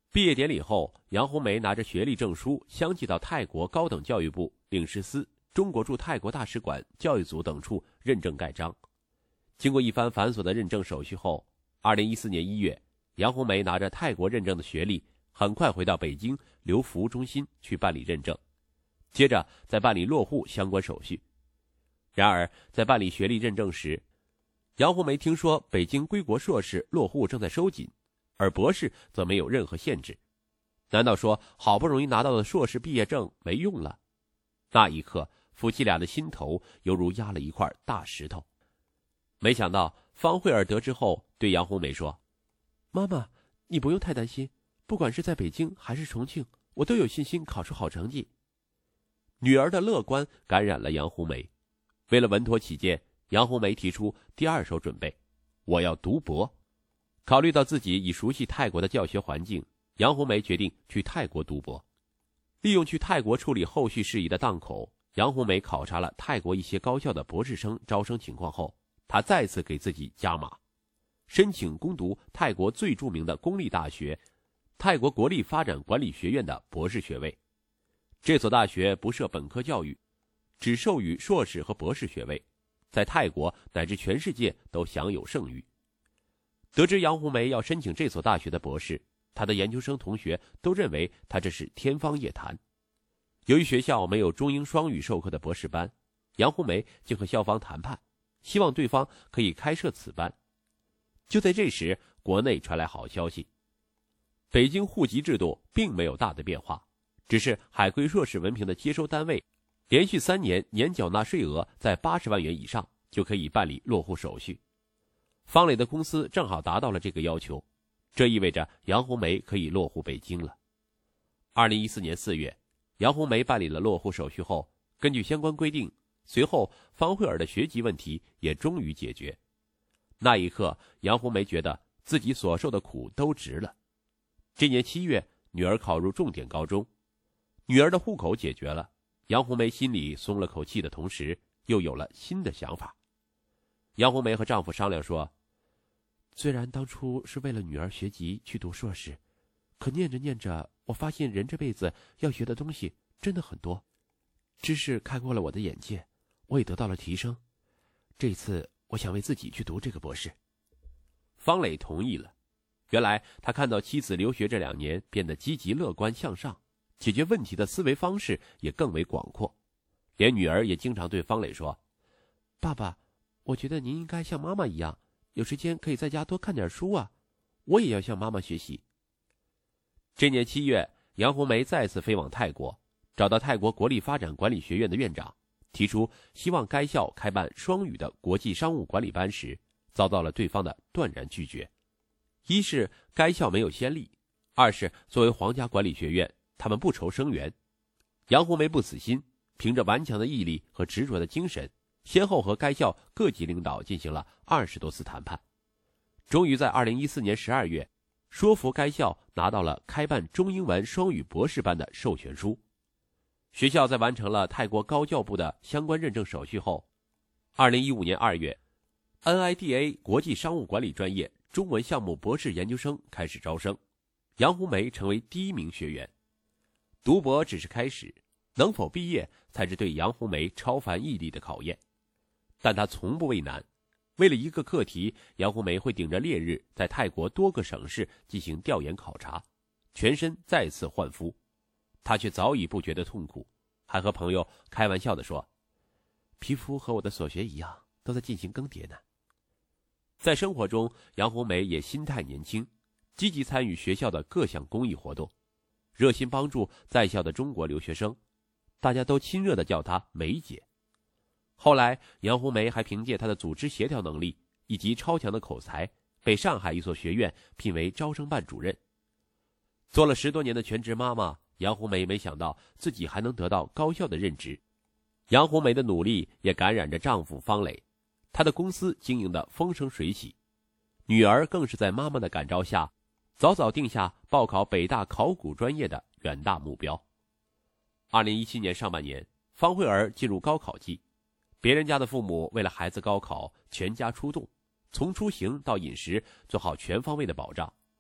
毕业典礼后，杨红梅拿着学历证书相继到泰国高等教育部、领事司、中国驻泰国大使馆、教育组等处认证盖章。经过一番繁琐的认证手续后，2014年1月，杨红梅拿着泰国认证的学历，很快回到北京留服务中心去办理认证，接着再办理落户相关手续。然而，在办理学历认证时，杨红梅听说北京归国硕士落户正在收紧，而博士则没有任何限制。难道说好不容易拿到的硕士毕业证没用了？那一刻，夫妻俩的心头犹如压了一块大石头。没想到方慧儿得知后对杨红梅说：“妈妈，你不用太担心，不管是在北京还是重庆，我都有信心考出好成绩。”女儿的乐观感染了杨红梅。为了稳妥起见，杨红梅提出第二手准备，我要读博。考虑到自己已熟悉泰国的教学环境，杨红梅决定去泰国读博。利用去泰国处理后续事宜的档口，杨红梅考察了泰国一些高校的博士生招生情况后，她再次给自己加码，申请攻读泰国最著名的公立大学泰国国立发展管理学院的博士学位。这所大学不设本科教育，只授予硕士和博士学位，在泰国乃至全世界都享有盛誉。得知杨红梅要申请这所大学的博士，她的研究生同学都认为她这是天方夜谭。由于学校没有中英双语授课的博士班，杨红梅竟和校方谈判，希望对方可以开设此班。就在这时，国内传来好消息，北京户籍制度并没有大的变化，只是海归硕士文凭的接收单位连续3年年缴纳税额在80万元以上，就可以办理落户手续。方磊的公司正好达到了这个要求，这意味着杨红梅可以落户北京了。2014年4月，杨红梅办理了落户手续后，根据相关规定，随后方慧儿的学籍问题也终于解决。那一刻，杨红梅觉得自己所受的苦都值了。这年7月，女儿考入重点高中，女儿的户口解决了，杨红梅心里松了口气的同时，又有了新的想法。杨红梅和丈夫商量说，虽然当初是为了女儿学籍去读硕士，可念着念着，我发现人这辈子要学的东西真的很多，知识开阔了我的眼界，我也得到了提升。这次我想为自己去读这个博士。方磊同意了。原来他看到妻子留学这2年变得积极乐观向上，解决问题的思维方式也更为广阔。连女儿也经常对方磊说，爸爸，我觉得您应该像妈妈一样，有时间可以在家多看点书啊，我也要向妈妈学习。这年7月，杨红梅再次飞往泰国，找到泰国国立发展管理学院的院长，提出希望该校开办双语的国际商务管理班时，遭到了对方的断然拒绝。一是该校没有先例，二是作为皇家管理学院，他们不愁生源。杨红梅不死心，凭着顽强的毅力和执着的精神，先后和该校各级领导进行了20多次谈判，终于在2014年12月，说服该校拿到了开办中英文双语博士班的授权书。学校在完成了泰国高教部的相关认证手续后，2015年2月 ，NIDA 国际商务管理专业中文项目博士研究生开始招生，杨红梅成为第1名学员。读博只是开始，能否毕业才是对杨红梅超凡毅力的考验。但她从不畏难，为了一个课题，杨红梅会顶着烈日在泰国多个省市进行调研考察，全身再次焕肤。她却早已不觉得痛苦，还和朋友开玩笑地说，皮肤和我的所学一样，都在进行更迭呢。在生活中，杨红梅也心态年轻，积极参与学校的各项公益活动，热心帮助在校的中国留学生，大家都亲热地叫她梅姐。后来，杨红梅还凭借她的组织协调能力以及超强的口才，被上海一所学院聘为招生办主任。做了10多年的全职妈妈，杨红梅没想到自己还能得到高校的任职。杨红梅的努力也感染着丈夫方磊，她的公司经营得风生水起，女儿更是在妈妈的感召下，早早定下报考北大考古专业的远大目标。2017年上半年，方慧儿进入高考季，别人家的父母为了孩子高考全家出动，从出行到饮食做好全方位的保障。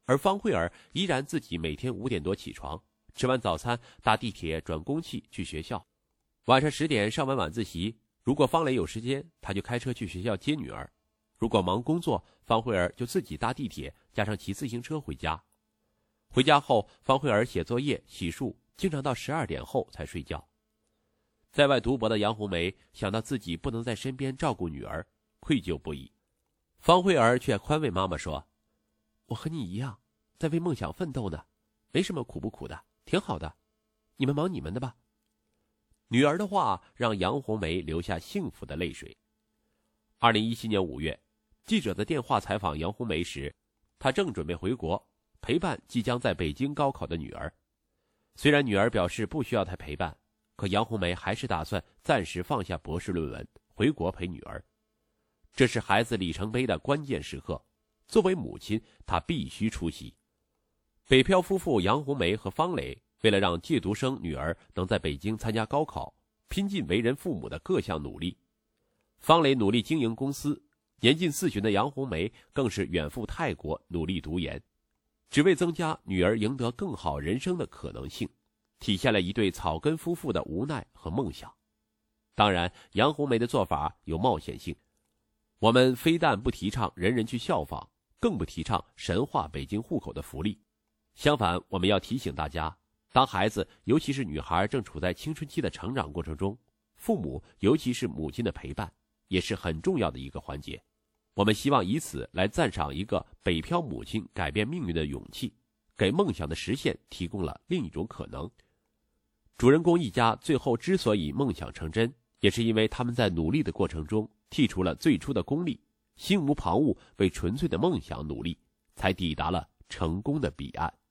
而方慧儿依然自己每天5点多起床，吃完早餐搭地铁转公汽去学校，晚上10点上完晚自习，如果方磊有时间，他就开车去学校接女儿，如果忙工作，方慧儿就自己搭地铁加上骑自行车回家。回家后，方慧儿写作业洗漱，经常到12点后才睡觉。在外读博的杨红梅想到自己不能在身边照顾女儿，愧疚不已。方慧儿却宽慰妈妈说，我和你一样在为梦想奋斗呢，没什么苦不苦的，挺好的，你们忙你们的吧。女儿的话让杨红梅流下幸福的泪水。2017年5月，记者的电话采访杨红梅时，她正准备回国陪伴即将在北京高考的女儿。虽然女儿表示不需要她陪伴，可杨红梅还是打算暂时放下博士论文，回国陪女儿。这是孩子里程碑的关键时刻，作为母亲，她必须出席。北漂夫妇杨红梅和方磊为了让借读生女儿能在北京参加高考，拼尽为人父母的各项努力。方磊努力经营公司，年近40的杨红梅更是远赴泰国努力读研，只为增加女儿赢得更好人生的可能性，体现了一对草根夫妇的无奈和梦想。当然，杨红梅的做法有冒险性，我们非但不提倡人人去效仿，更不提倡神话北京户口的福利。相反，我们要提醒大家，当孩子尤其是女孩正处在青春期的成长过程中，父母尤其是母亲的陪伴也是很重要的一个环节。我们希望以此来赞赏一个北漂母亲改变命运的勇气，给梦想的实现提供了另一种可能。主人公一家最后之所以梦想成真，也是因为他们在努力的过程中剔除了最初的功利，心无旁骛为纯粹的梦想努力，才抵达了成功的彼岸。